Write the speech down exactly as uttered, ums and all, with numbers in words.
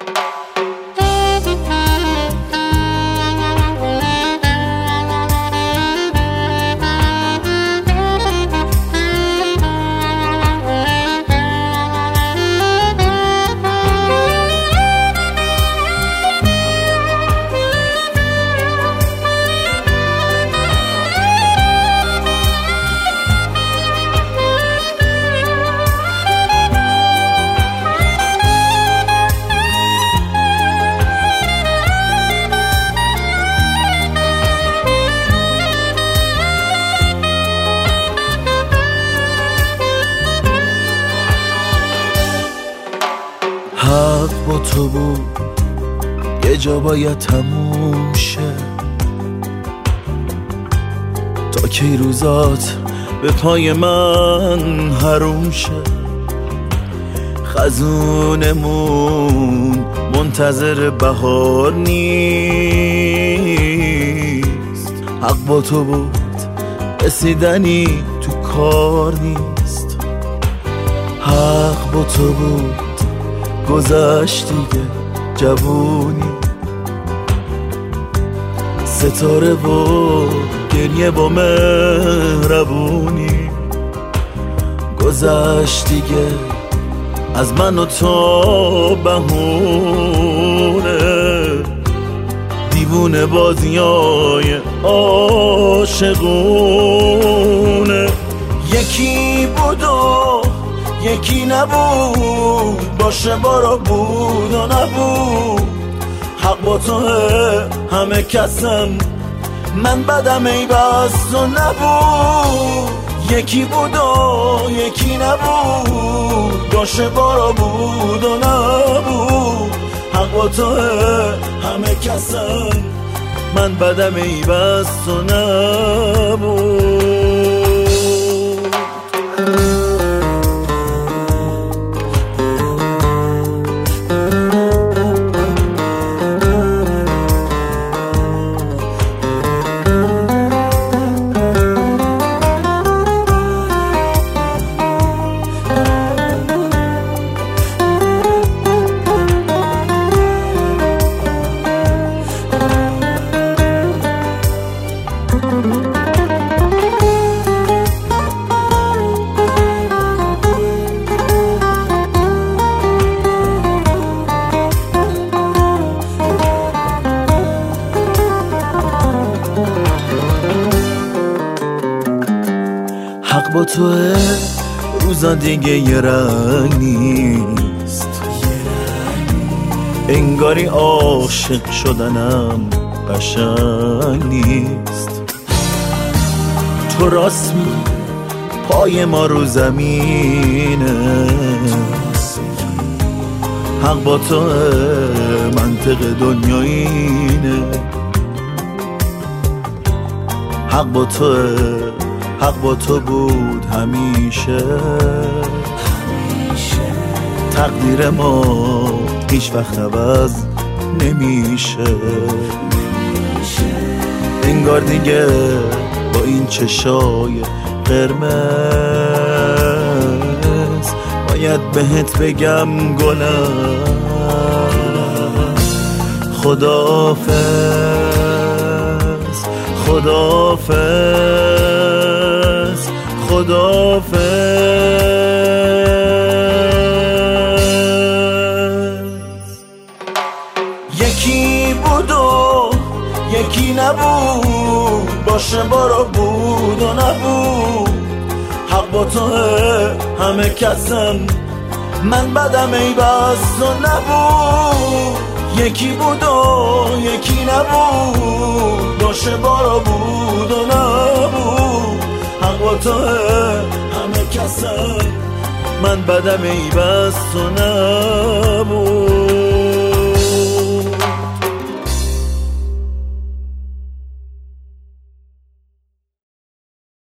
حق با تو بود یه جا باید تموم شه، تا کی روزات به پای من حروم شه. خزونمون منتظر بهار نیست، حق با تو بود رسیدنی تو کار نیست. حق با تو بود گذشت دیگه جوونی، ستاره و گریه با مهربونی. گذشت دیگه از من و تو بهونه، دیوونه بازیای عاشقونه. یکی بود و یکی نبود، باشه بارا بود و نبود. حق با توه همه کسم، من بدم ای بس و نبود. یکی بود و یکی نبود، باشه بارا بود و نبود. حق با توه همه کسم، من بدم ای بس و نبود. حق با توه روزا دیگه یه رنگ نیست، انگاری عاشق شدنم قشنگ نیست. تو راست می پای ما رو زمینه، حق با توه منطق دنیا اینه. حق با توه، حق با تو بود همیشه. تقدیر ما هیچ وقت عوض نمیشه. انگار دیگه با این چشای قرمز باید بهت بگم گلم خداحافظ، خداحافظ، خداحافظ. یکی بود و یکی نبود، باشه بارا بود و نبود. حق با توه همه کسم، من بدم ای بس و نبود. یکی بود و یکی نبود، باشه بارا بود و نبود. حق با توه همه کسم، من بدم ای بس و نبود.